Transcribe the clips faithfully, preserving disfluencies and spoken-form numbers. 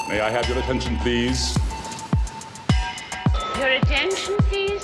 May I have your attention, please? Your attention, please?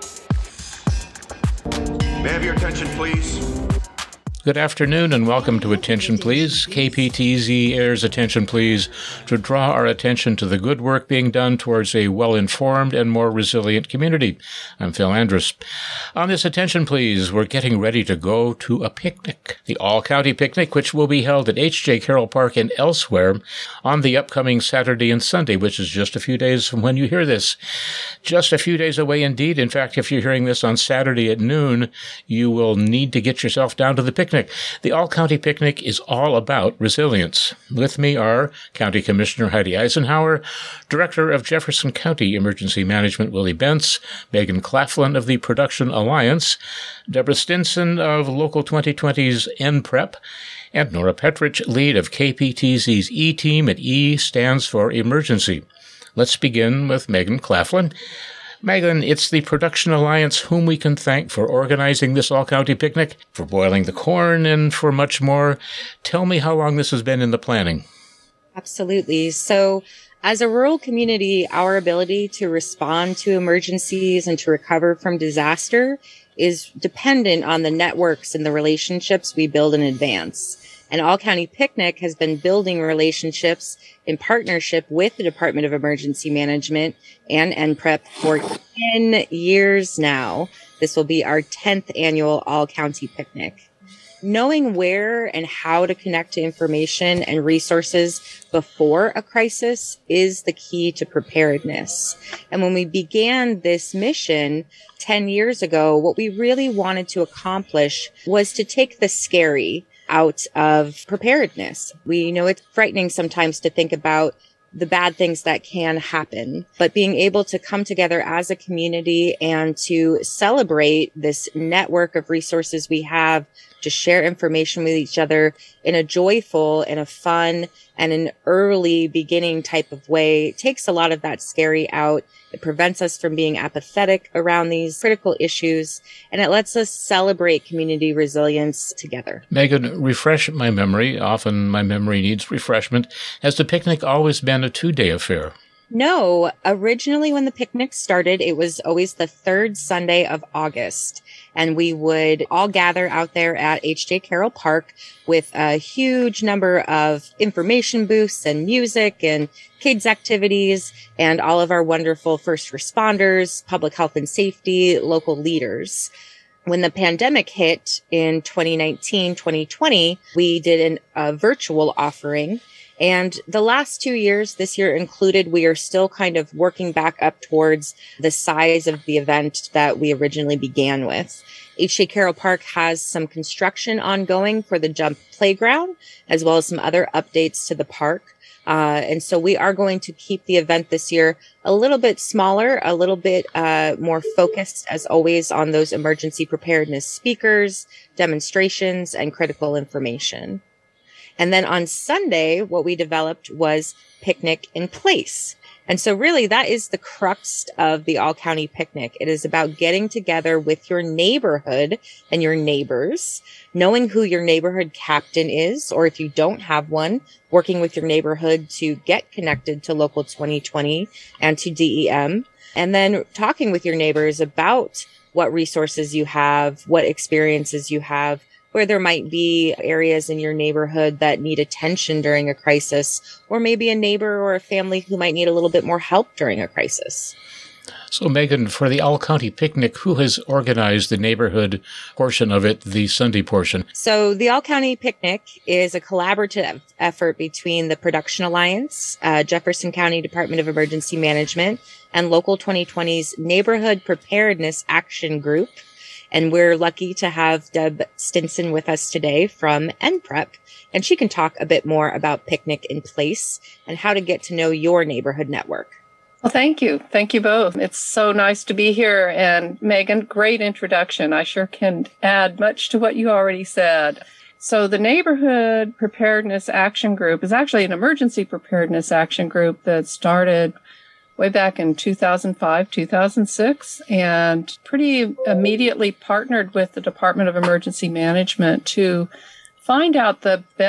May I have your attention, please? Good afternoon and welcome to Attention Please. K P T Z airs Attention Please to draw our attention to the good work being done towards a well-informed and more resilient community. I'm Phil Andrus. On this Attention Please, we're getting ready to go to a picnic. The All-County Picnic, which will be held at H J Carroll Park and elsewhere on the upcoming Saturday and Sunday, which is just a few days from when you hear this. Just a few days away indeed. In fact, if you're hearing this on Saturday at noon, you will need to get yourself down to the picnic. The All-County Picnic is all about resilience. With me are County Commissioner Heidi Eisenhower, Director of Jefferson County Emergency Management Willie Bentz, Megan Claflin of the Production Alliance, Deborah Stinson of Local twenty twenty's N P R E P, and Nora Petrich, lead of K P T Z's E-Team, and E stands for Emergency. Let's begin with Megan Claflin. Megan, it's the Production Alliance whom we can thank for organizing this all-county picnic, for boiling the corn, and for much more. Tell me how long this has been in the planning. Absolutely. So as a rural community, our ability to respond to emergencies and to recover from disaster is dependent on the networks and the relationships we build in advance. And All-County Picnic has been building relationships in partnership with the Department of Emergency Management and N P R E P for ten years now. This will be our tenth annual All-County Picnic. Knowing where and how to connect to information and resources before a crisis is the key to preparedness. And when we began this mission ten years ago, what we really wanted to accomplish was to take the scary out of preparedness. We know it's frightening sometimes to think about the bad things that can happen, but being able to come together as a community and to celebrate this network of resources we have to share information with each other in a joyful and a fun and an early beginning type of way takes a lot of that scary out. It prevents us from being apathetic around these critical issues, and it lets us celebrate community resilience together. Megan, refresh my memory. Often my memory needs refreshment. Has the picnic always been a two-day affair? No. Originally, when the picnic started, it was always the third Sunday of August. And we would all gather out there at H J Carroll Park with a huge number of information booths and music and kids activities and all of our wonderful first responders, public health and safety, local leaders. When the pandemic hit in twenty nineteen, twenty twenty, we did an, a virtual offering. And the last two years, this year included, we are still kind of working back up towards the size of the event that we originally began with. H J Carroll Park has some construction ongoing for the jump playground, as well as some other updates to the park. Uh, and so we are going to keep the event this year a little bit smaller, a little bit uh, more focused, as always, on those emergency preparedness speakers, demonstrations, and critical information. And then on Sunday, what we developed was Picnic in Place. And so really that is the crux of the All-County Picnic. It is about getting together with your neighborhood and your neighbors, knowing who your neighborhood captain is, or if you don't have one, working with your neighborhood to get connected to Local twenty twenty and to D E M, and then talking with your neighbors about what resources you have, what experiences you have, where there might be areas in your neighborhood that need attention during a crisis, or maybe a neighbor or a family who might need a little bit more help during a crisis. So, Megan, for the All-County Picnic, who has organized the neighborhood portion of it, the Sunday portion? So the All-County Picnic is a collaborative effort between the Production Alliance, uh, Jefferson County Department of Emergency Management, and Local twenty twenty's Neighborhood Preparedness Action Group. And we're lucky to have Deb Stinson with us today from N P R E P, and she can talk a bit more about Picnic in Place and how to get to know your neighborhood network. Well, thank you. Thank you both. It's so nice to be here. And Megan, great introduction. I sure can add much to what you already said. So the Neighborhood Preparedness Action Group is actually an emergency preparedness action group that started way back in two thousand five, two thousand six, and pretty immediately partnered with the Department of Emergency Management to find out the best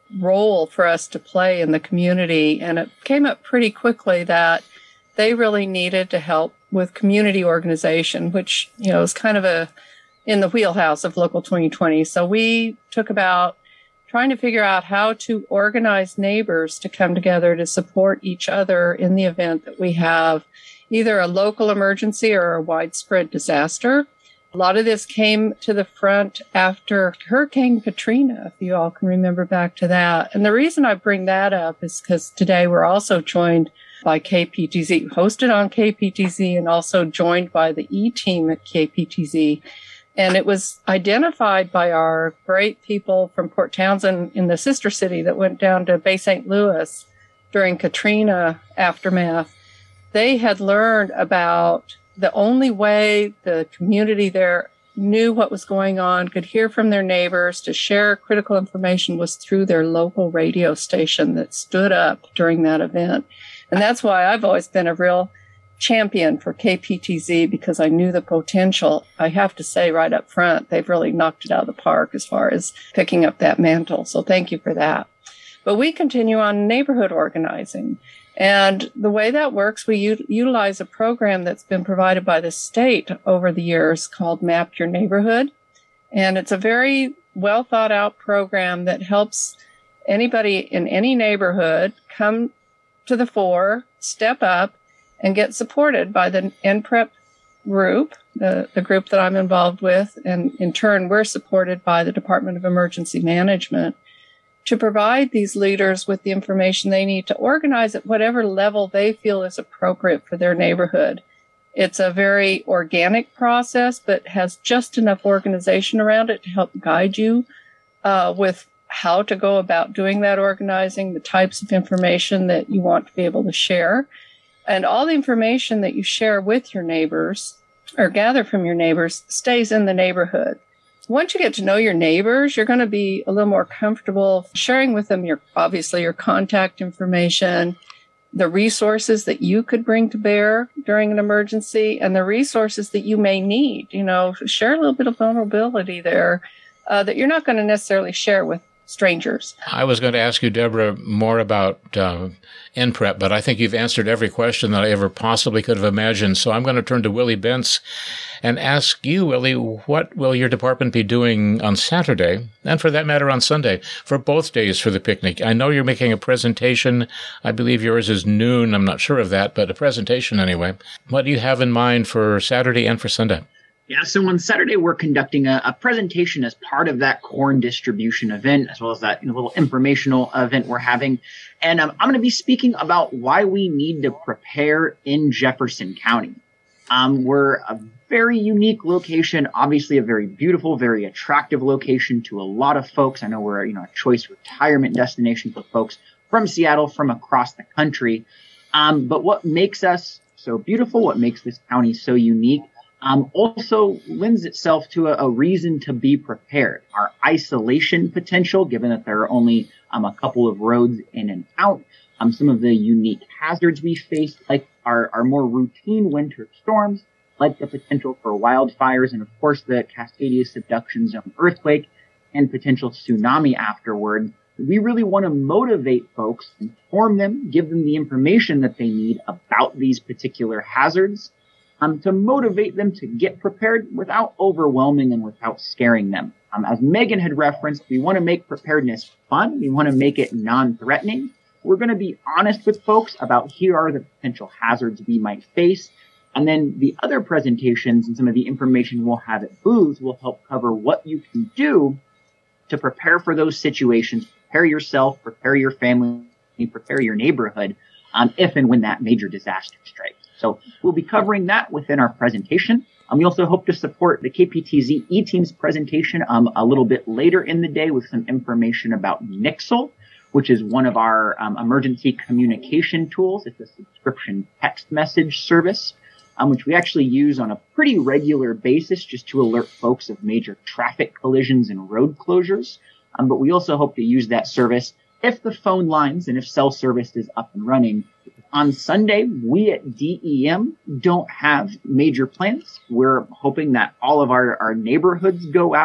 role for us to play in the community. And it came up pretty quickly that they really needed to help with community organization, which, you know, is kind of a in the wheelhouse of Local twenty twenty. So we took about trying to figure out how to organize neighbors to come together to support each other in the event that we have either a local emergency or a widespread disaster. A lot of this came to the front after Hurricane Katrina, if you all can remember back to that. And the reason I bring that up is because today we're also joined by K P T Z, hosted on K P T Z, and also joined by the E-team at K P T Z. And it was identified by our great people from Port Townsend in the sister city that went down to Bay Saint Louis during Katrina aftermath. They had learned about the only way the community there knew what was going on, could hear from their neighbors, to share critical information was through their local radio station that stood up during that event. And that's why I've always been a real champion for K P T Z, because I knew the potential. I have to say right up front, they've really knocked it out of the park as far as picking up that mantle. So thank you for that. But we continue on neighborhood organizing. And the way that works, we u- utilize a program that's been provided by the state over the years called Map Your Neighborhood. And it's a very well thought out program that helps anybody in any neighborhood come to the fore, step up, and get supported by the N P R E P group, the, the group that I'm involved with. And in turn, we're supported by the Department of Emergency Management to provide these leaders with the information they need to organize at whatever level they feel is appropriate for their neighborhood. It's a very organic process, but has just enough organization around it to help guide you uh, with how to go about doing that organizing, the types of information that you want to be able to share. And all the information that you share with your neighbors or gather from your neighbors stays in the neighborhood. Once you get to know your neighbors, you're going to be a little more comfortable sharing with them your, obviously, your contact information, the resources that you could bring to bear during an emergency, and the resources that you may need. You know, share a little bit of vulnerability there uh, that you're not going to necessarily share with strangers. I was going to ask you, Deborah, more about uh, N P R E P, but I think you've answered every question that I ever possibly could have imagined. So I'm going to turn to Willie Bentz and ask you, Willie, what will your department be doing on Saturday, and for that matter on Sunday, for both days for the picnic? I know you're making a presentation. I believe yours is noon. I'm not sure of that, but a presentation anyway. What do you have in mind for Saturday and for Sunday? Yeah, so on Saturday, we're conducting a, a presentation as part of that corn distribution event, as well as that you know, little informational event we're having. And um, I'm going to be speaking about why we need to prepare in Jefferson County. Um, we're a very unique location, obviously a very beautiful, very attractive location to a lot of folks. I know we're you know a choice retirement destination for folks from Seattle, from across the country. Um, but what makes us so beautiful, what makes this county so unique, Um, also lends itself to a, a reason to be prepared. Our isolation potential, given that there are only um, a couple of roads in and out, um, some of the unique hazards we face, like our, our more routine winter storms, like the potential for wildfires, and of course the Cascadia subduction zone earthquake and potential tsunami afterward. We really want to motivate folks, inform them, give them the information that they need about these particular hazards, Um, to motivate them to get prepared without overwhelming and without scaring them. Um, as Megan had referenced, we want to make preparedness fun. We want to make it non-threatening. We're going to be honest with folks about here are the potential hazards we might face. And then the other presentations and some of the information we'll have at booths will help cover what you can do to prepare for those situations, prepare yourself, prepare your family, prepare your neighborhood, um, if and when that major disaster strikes. So we'll be covering that within our presentation. Um, we also hope to support the K P T Z E-Team's presentation um, a little bit later in the day with some information about Nixle, which is one of our um, emergency communication tools. It's a subscription text message service, um, which we actually use on a pretty regular basis just to alert folks of major traffic collisions and road closures. Um, but we also hope to use that service if the phone lines and if cell service is up and running. On Sunday, we at D E M don't have major plans. We're hoping that all of our, our neighborhoods go out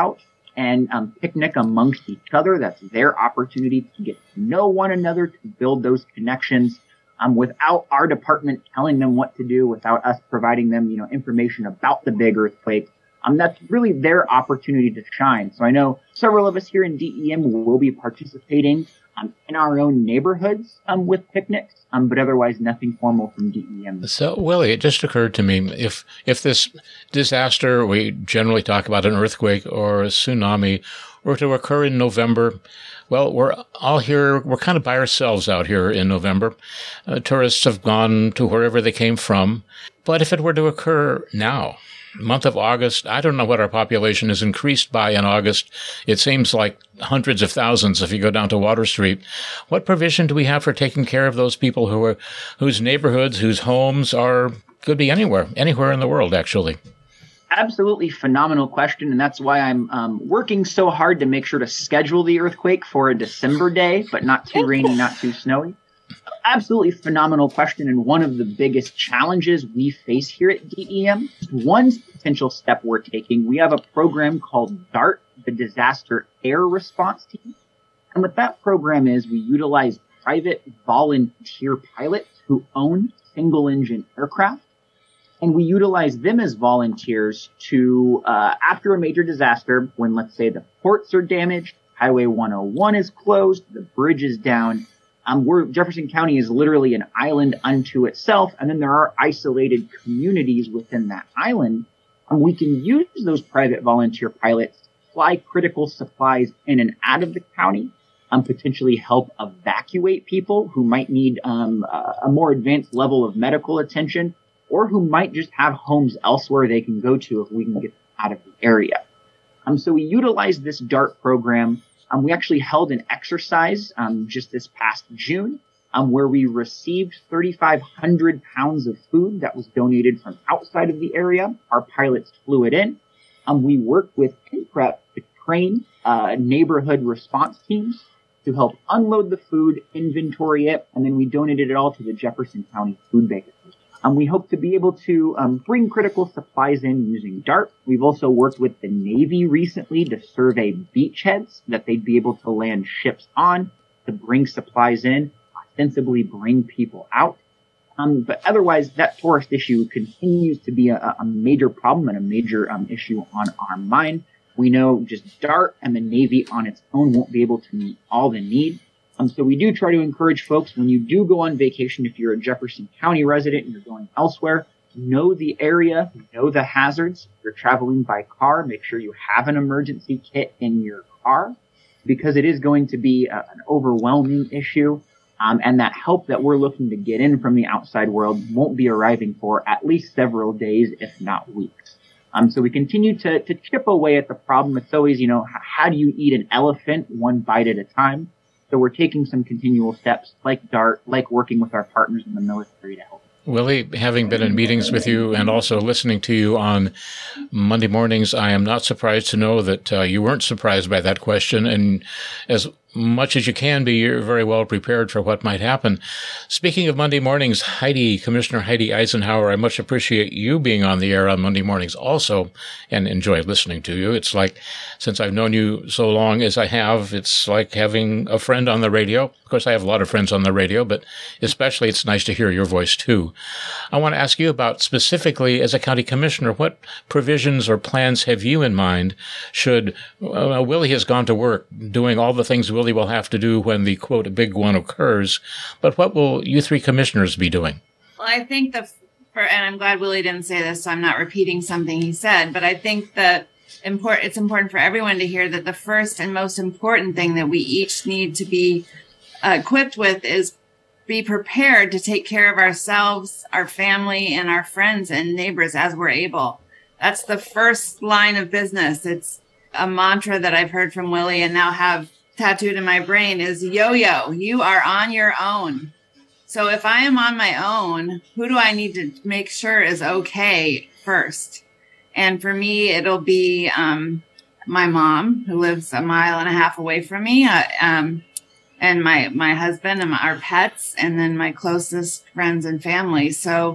and um, picnic amongst each other. That's their opportunity to get to know one another, to build those connections um, without our department telling them what to do, without us providing them, you know, information about the big earthquake. Um, that's really their opportunity to shine. So I know several of us here in D E M will be participating um, in our own neighborhoods um, with picnics, um, but otherwise nothing formal from D E M. So, Willie, it just occurred to me, if if this disaster, we generally talk about an earthquake or a tsunami, were to occur in November, well, we're all here, we're kind of by ourselves out here in November. Uh, tourists have gone to wherever they came from. But if it were to occur now, month of August, I don't know what our population is increased by in August. It seems like hundreds of thousands if you go down to Water Street. What provision do we have for taking care of those people who are, whose neighborhoods, whose homes are, could be anywhere, anywhere in the world, actually? Absolutely phenomenal question, and that's why I'm um, working so hard to make sure to schedule the earthquake for a December day, but not too rainy, not too snowy. Absolutely phenomenal question, and one of the biggest challenges we face here at D E M. One potential step we're taking, we have a program called DART, the Disaster Air Response Team. And what that program is, we utilize private volunteer pilots who own single-engine aircraft, and we utilize them as volunteers to, uh, after a major disaster, when, let's say, the ports are damaged, Highway one oh one is closed, the bridge is down, Um, we're, Jefferson County is literally an island unto itself, and then there are isolated communities within that island. And we can use those private volunteer pilots to fly critical supplies in and out of the county, and potentially help evacuate people who might need um, a, a more advanced level of medical attention, or who might just have homes elsewhere they can go to if we can get them out of the area. Um, so we utilize this DART program. Um, we actually held an exercise um, just this past June um, where we received thirty-five hundred pounds of food that was donated from outside of the area. Our pilots flew it in. Um, we worked with InPrep to train uh, neighborhood response teams to help unload the food, inventory it, and then we donated it all to the Jefferson County Food Bank. Um, we hope to be able to um, bring critical supplies in using DART. We've also worked with the Navy recently to survey beachheads that they'd be able to land ships on to bring supplies in, ostensibly bring people out. Um, but otherwise, that tourist issue continues to be a, a major problem and a major um, issue on our mind. We know just DART and the Navy on its own won't be able to meet all the need. Um, so we do try to encourage folks, when you do go on vacation, if you're a Jefferson County resident and you're going elsewhere, know the area, know the hazards. If you're traveling by car, make sure you have an emergency kit in your car, because it is going to be a, an overwhelming issue. Um, and that help that we're looking to get in from the outside world won't be arriving for at least several days, if not weeks. Um, so we continue to, to chip away at the problem. It's always, you know, how do you eat an elephant one bite at a time? So we're taking some continual steps like DART, like working with our partners in the military to help. Willie, having been in meetings with you and also listening to you on Monday mornings, I am not surprised to know that uh, you weren't surprised by that question. And as much as you can be, you're very well prepared for what might happen. Speaking of Monday mornings, Heidi, Commissioner Heidi Eisenhower, I much appreciate you being on the air on Monday mornings also, and enjoy listening to you. It's like, since I've known you so long as I have, it's like having a friend on the radio. Of course, I have a lot of friends on the radio, but especially it's nice to hear your voice too. I want to ask you about, specifically as a county commissioner, what provisions or plans have you in mind should uh, Willie has gone to work doing all the things Willie will have to do when the, quote, big one occurs, but what will you three commissioners be doing? Well, I think the, for, and I'm glad Willie didn't say this, so I'm not repeating something he said, but I think that important, it's important for everyone to hear that the first and most important thing that we each need to be uh, equipped with is be prepared to take care of ourselves, our family, and our friends and neighbors as we're able. That's the first line of business. It's a mantra that I've heard from Willie and now have tattooed in my brain is yo-yo, you are on your own. So if I am on my own, who do I need to make sure is okay first? And for me, it'll be um, my mom, who lives a mile and a half away from me, uh, um, and my, my husband and my, our pets, and then my closest friends and family. So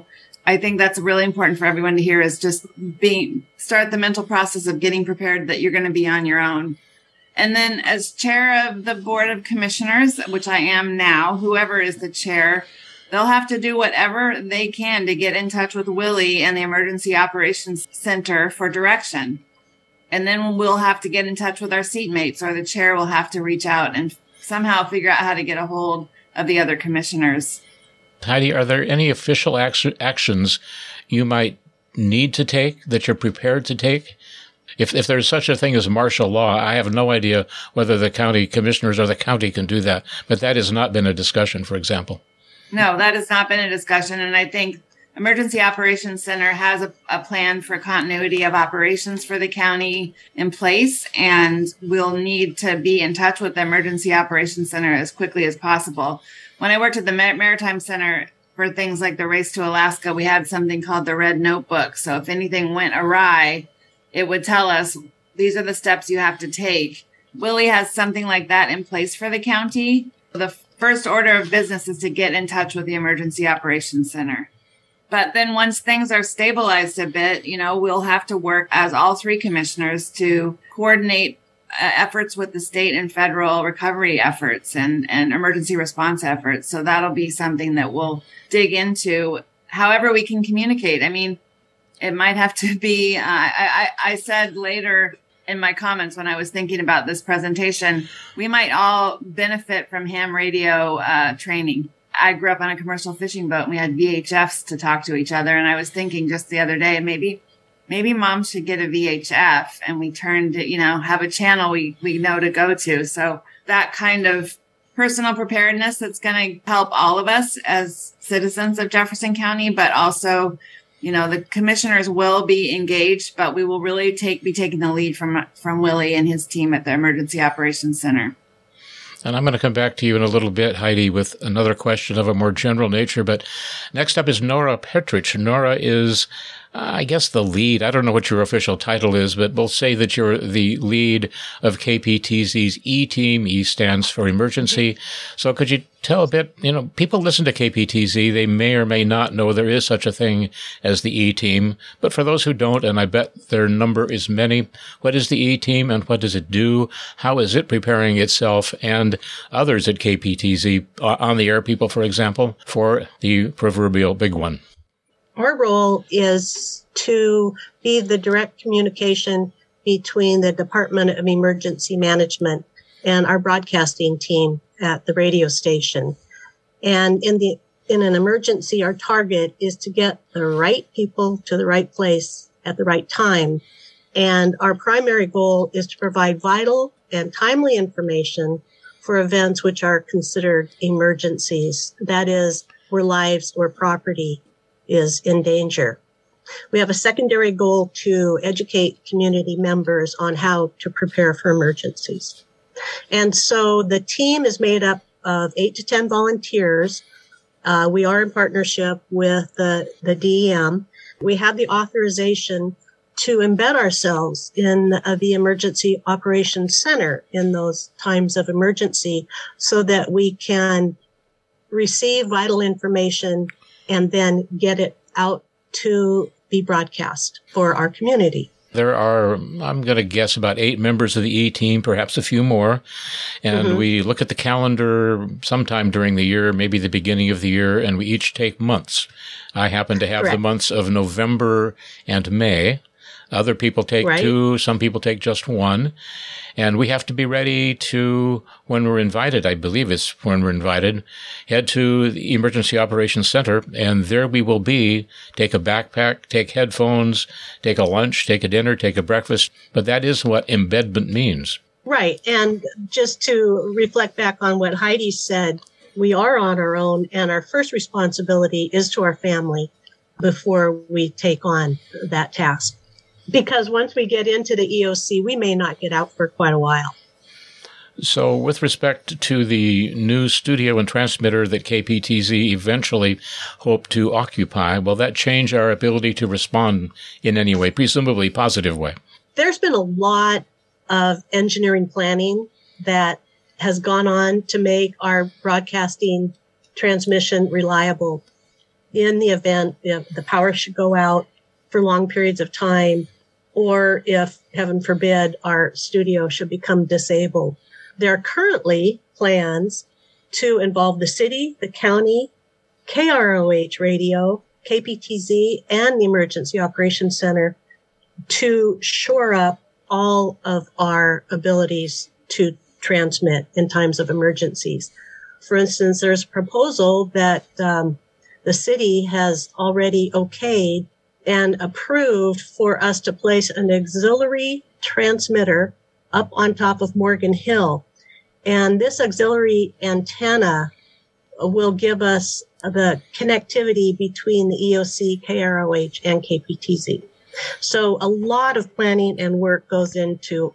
I think that's really important for everyone to hear, is just being, start the mental process of getting prepared that you're going to be on your own. And then as chair of the Board of Commissioners, which I am now, whoever is the chair, they'll have to do whatever they can to get in touch with Willie and the Emergency Operations Center for direction. And then we'll have to get in touch with our seatmates, or the chair will have to reach out and somehow figure out how to get a hold of the other commissioners. Heidi, are there any official act- actions you might need to take that you're prepared to take? If if there's such a thing as martial law, I have no idea whether the county commissioners or the county can do that, but that has not been a discussion, for example. No, that has not been a discussion, and I think Emergency Operations Center has a, a plan for continuity of operations for the county in place, and we'll need to be in touch with the Emergency Operations Center as quickly as possible. When I worked at the Maritime Center for things like the Race to Alaska, we had something called the Red Notebook. So if anything went awry, it would tell us, these are the steps you have to take. Willie has something like that in place for the county. The first order of business is to get in touch with the Emergency Operations Center. But then once things are stabilized a bit, you know, we'll have to work as all three commissioners to coordinate uh, efforts with the state and federal recovery efforts and, and emergency response efforts. So that'll be something that we'll dig into however we can communicate. I mean, it might have to be, uh, I, I, I said later in my comments when I was thinking about this presentation, we might all benefit from ham radio uh, training. I grew up on a commercial fishing boat and we had V H Fs to talk to each other. And I was thinking just the other day, maybe, maybe mom should get a V H F, and we turned it, you know, have a channel we, we know to go to. So that kind of personal preparedness that's going to help all of us as citizens of Jefferson County, but also, you know, the commissioners will be engaged, but we will really take, be taking the lead from, from Willie and his team at the Emergency Operations Center. And I'm going to come back to you in a little bit, Heidi, with another question of a more general nature. But next up is Nora Petrich. Nora is, uh, I guess, the lead. I don't know what your official title is, but we'll say that you're the lead of K P T Z's E-Team. E stands for emergency. So could you tell a bit, you know, people listen to K P T Z. They may or may not know there is such a thing as the E-Team. But for those who don't, and I bet their number is many, what is the E-Team and what does it do? How is it preparing itself and others at K P T Z, uh, on the air people, for example, for the proverbial big one? Our role is to be the direct communication between the Department of Emergency Management and our broadcasting team at the radio station. And in the in an emergency, our target is to get the right people to the right place at the right time. And our primary goal is to provide vital and timely information for events which are considered emergencies. That is, where lives or property is in danger. We have a secondary goal to educate community members on how to prepare for emergencies. And so the team is made up of eight to ten volunteers. Uh, we are in partnership with the, the D E M. We have the authorization to embed ourselves in uh, the Emergency Operations Center in those times of emergency so that we can receive vital information and then get it out to be broadcast for our community. There are, I'm going to guess, about eight members of the E-Team, perhaps a few more. And mm-hmm. we look at the calendar sometime during the year, maybe the beginning of the year, and we each take months. I happen to have Correct. the months of November and May. Other people take right. two. Some people take just one. And we have to be ready to, when we're invited, I believe it's when we're invited, head to the Emergency Operations Center, and there we will be. Take a backpack, take headphones, take a lunch, take a dinner, take a breakfast. But that is what embedment means. Right. And just to reflect back on what Heidi said, we are on our own, and our first responsibility is to our family before we take on that task. Because once we get into the E O C, we may not get out for quite a while. So with respect to the new studio and transmitter that K P T Z eventually hope to occupy, will that change our ability to respond in any way, presumably positive way? There's been a lot of engineering planning that has gone on to make our broadcasting transmission reliable. in the event if the power should go out for long periods of time, or if, heaven forbid, our studio should become disabled. There are currently plans to involve the city, the county, K R O H Radio, K P T Z, and the Emergency Operations Center to shore up all of our abilities to transmit in times of emergencies. For instance, there's a proposal that um, the city has already okayed and approved for us to place an auxiliary transmitter up on top of Morgan Hill. And this auxiliary antenna will give us the connectivity between the E O C, K R O H, and K P T Z. So a lot of planning and work goes into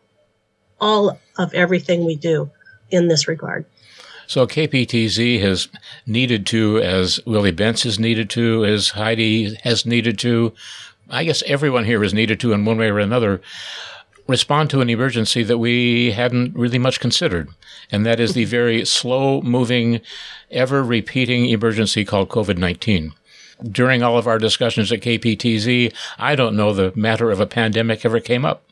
all of everything we do in this regard. So K P T Z has needed to, as Willie Bentz has needed to, as Heidi has needed to, I guess everyone here has needed to in one way or another, respond to an emergency that we hadn't really much considered. And that is the very slow-moving, ever-repeating emergency called COVID nineteen. During all of our discussions at K P T Z, I don't know the matter of a pandemic ever came up.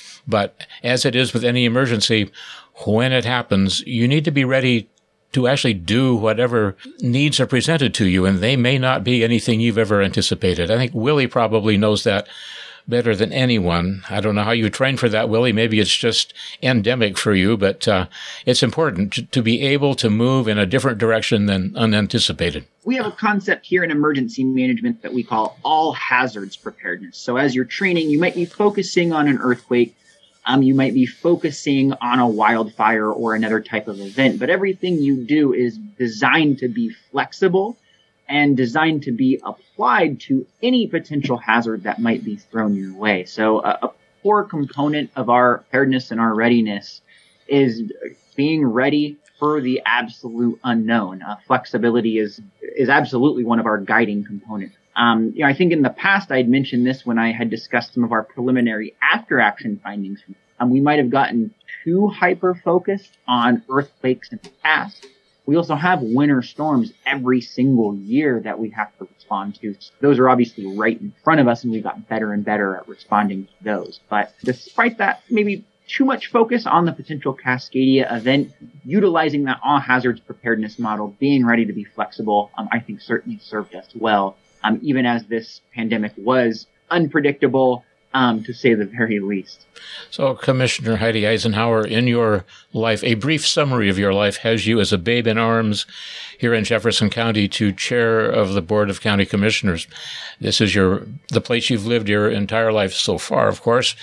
But as it is with any emergency, when it happens, you need to be ready to actually do whatever needs are presented to you, and they may not be anything you've ever anticipated. I think Willie probably knows that better than anyone. I don't know how you train for that, Willie. Maybe it's just endemic for you, but uh, it's important to, to be able to move in a different direction than unanticipated. We have a concept here in emergency management that we call all hazards preparedness. So as you're training, you might be focusing on an earthquake. Um, you might be focusing on a wildfire or another type of event, but everything you do is designed to be flexible and designed to be applied to any potential hazard that might be thrown your way. So a, a core component of our preparedness and our readiness is being ready for the absolute unknown. Uh, flexibility is is absolutely one of our guiding components. Um, you know, I think in the past I'd mentioned this when I had discussed some of our preliminary after-action findings. Um, we might have gotten too hyper-focused on earthquakes in the past. We also have winter storms every single year that we have to respond to. So those are obviously right in front of us, and we've got better and better at responding to those. But despite that, maybe too much focus on the potential Cascadia event, utilizing that all hazards preparedness model, being ready to be flexible, um, I think certainly served us well. Um, even as this pandemic was unpredictable, um, to say the very least. So, Commissioner Heidi Eisenhower, in your life, a brief summary of your life has you as a babe in arms here in Jefferson County to chair of the Board of County Commissioners. This is your the place you've lived your entire life so far, of course,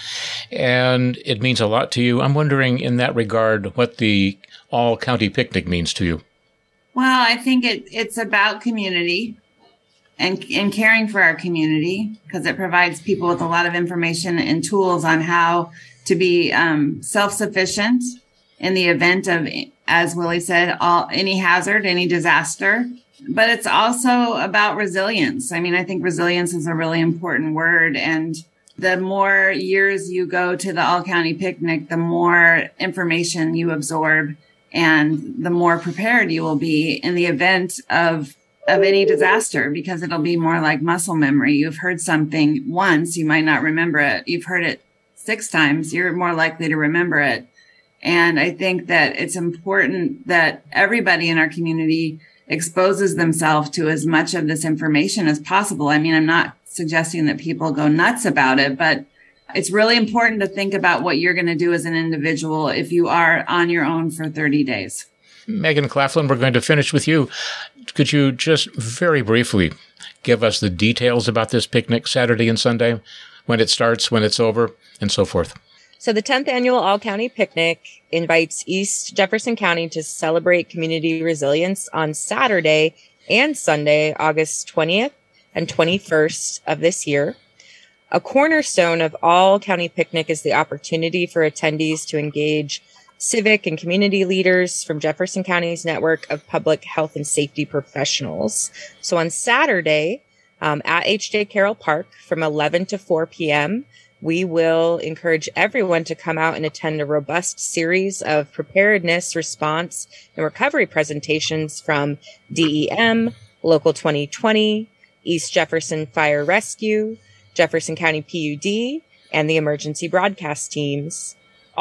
and it means a lot to you. I'm wondering, in that regard, what the All County Picnic means to you. Well, I think it, it's about community. And, and caring for our community, because it provides people with a lot of information and tools on how to be um, self-sufficient in the event of, as Willie said, all any hazard, any disaster. But it's also about resilience. I mean, I think resilience is a really important word. And the more years you go to the All County Picnic, the more information you absorb and the more prepared you will be in the event of of any disaster, because it'll be more like muscle memory. You've heard something once, you might not remember it. You've heard it six times, you're more likely to remember it. And I think that it's important that everybody in our community exposes themselves to as much of this information as possible. I mean, I'm not suggesting that people go nuts about it, but it's really important to think about what you're going to do as an individual if you are on your own for thirty days. Megan Claflin, we're going to finish with you. Could you just very briefly give us the details about this picnic Saturday and Sunday, when it starts, when it's over, and so forth? So the tenth Annual All-County Picnic invites East Jefferson County to celebrate community resilience on Saturday and Sunday, August twentieth and twenty-first of this year. A cornerstone of All-County Picnic is the opportunity for attendees to engage civic and community leaders from Jefferson County's network of public health and safety professionals. So on Saturday, um, at H J Carroll Park from eleven to four p.m., we will encourage everyone to come out and attend a robust series of preparedness, response, and recovery presentations from D E M, Local twenty twenty, East Jefferson Fire Rescue, Jefferson County P U D, and the emergency broadcast teams.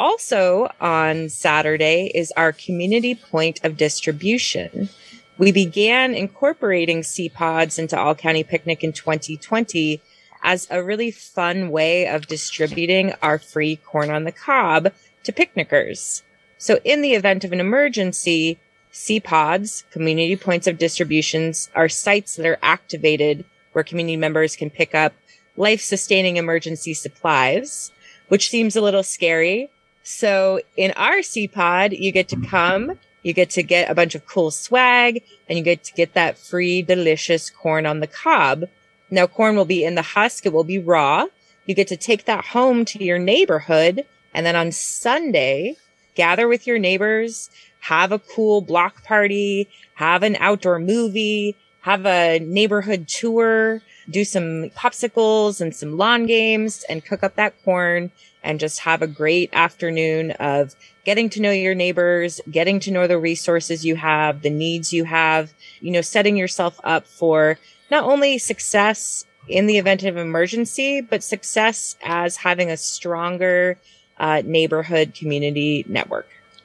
Also on Saturday is our community point of distribution. We began incorporating C PODs into All County Picnic in twenty twenty as a really fun way of distributing our free corn on the cob to picnickers. So in the event of an emergency, C PODs, community points of distributions, are sites that are activated where community members can pick up life-sustaining emergency supplies, which seems a little scary. So in our C POD, you get to come, you get to get a bunch of cool swag, and you get to get that free, delicious corn on the cob. Now, corn will be in the husk. It will be raw. You get to take that home to your neighborhood. And then on Sunday, gather with your neighbors, have a cool block party, have an outdoor movie, have a neighborhood tour, do some popsicles and some lawn games, and cook up that corn, and just have a great afternoon of getting to know your neighbors, getting to know the resources you have, the needs you have, you know, setting yourself up for not only success in the event of emergency, but success as having a stronger uh, neighborhood community network.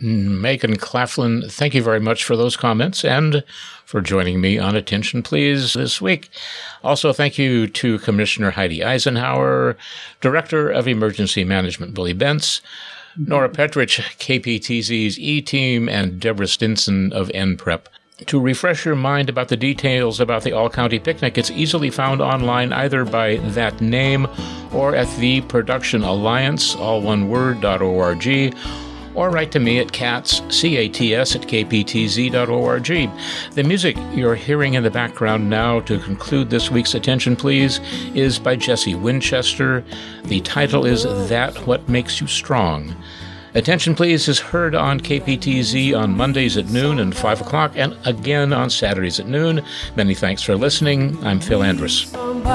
Megan Claflin, thank you very much for those comments and for joining me on Attention Please this week. Also, thank you to Commissioner Heidi Eisenhower, Director of Emergency Management Billy Bentz, Nora Petrich, K P T Z's E-Team, and Deborah Stinson of N Prep. To refresh your mind about the details about the All-County Picnic, it's easily found online either by that name or at the Production Alliance, all one word, .org, or write to me at cats, C A T S, at k p t z dot org. The music you're hearing in the background now to conclude this week's Attention Please is by Jesse Winchester. The title is That What Makes You Strong. Attention Please is heard on K P T Z on Mondays at noon and five o'clock, and again on Saturdays at noon. Many thanks for listening. I'm Phil Andrus.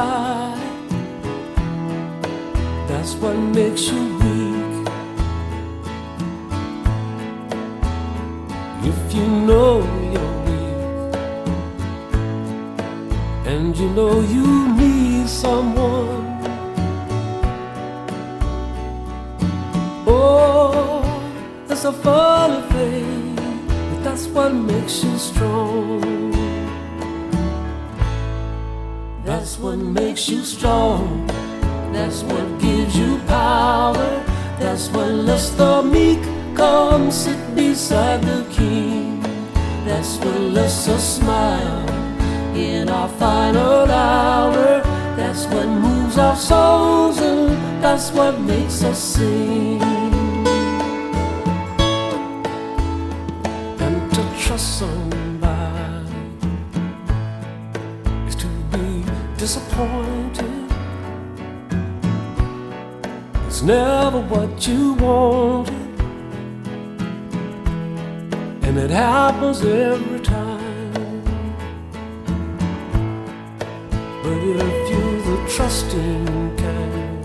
That's what makes you weak. If you know you're weak, and you know you need someone, oh, that's a funny thing, but that's what makes you strong. That's what makes you strong. That's what gives you power. That's what lets the meek come sit beside the king. That's what lets us smile in our final hour. That's what moves our souls, and that's what makes us sing. And to trust somebody is to be disappointed. It's never what you wanted, and it happens every time. But if you're the trusting kind,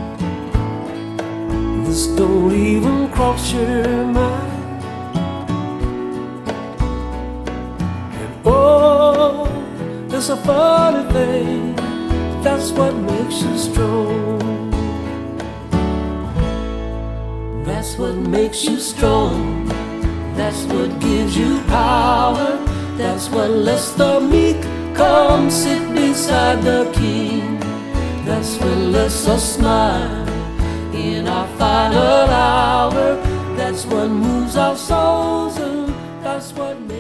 this don't even cross your mind. And oh, it's a funny thing, that's what makes you strong. That's what makes you strong. That's what gives you power. That's what lets the meek come sit beside the king. That's what lets us smile in our final hour. That's what moves our souls, and that's what makes